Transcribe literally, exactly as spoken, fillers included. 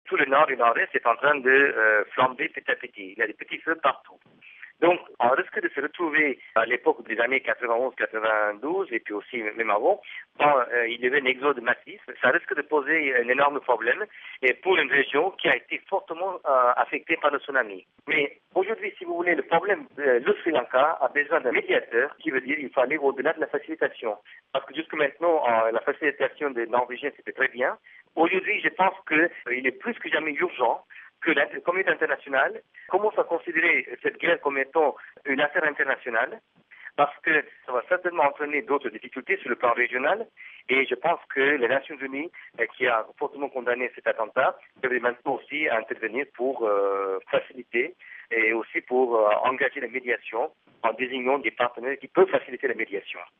tout le nord et le nord-est est en train de euh, flamber petit à petit. Il y a des petits feux partout. Donc, on risque de se retrouver à l'époque des années quatre-vingt-onze quatre-vingt-douze, et puis aussi même avant, quand euh, il y avait un exode massif. Ça risque de poser un énorme problème et pour une région qui a été fortement euh, affectée par le tsunami. Mais aujourd'hui, si vous voulez, le problème, euh, le Sri Lanka a besoin d'un médiateur, qui veut dire qu'il faut aller au-delà de la facilitation. Parce que jusque maintenant, euh, la facilitation des Norvégiens, c'était très bien. Aujourd'hui, je pense qu'il euh, est plus que jamais urgent que la communauté internationale commence à considérer cette guerre comme étant une affaire internationale, parce que ça va certainement entraîner d'autres difficultés sur le plan régional, et je pense que les Nations Unies, qui a fortement condamné cet attentat, devraient maintenant aussi intervenir pour euh, faciliter et aussi pour euh, engager la médiation en désignant des partenaires qui peuvent faciliter la médiation.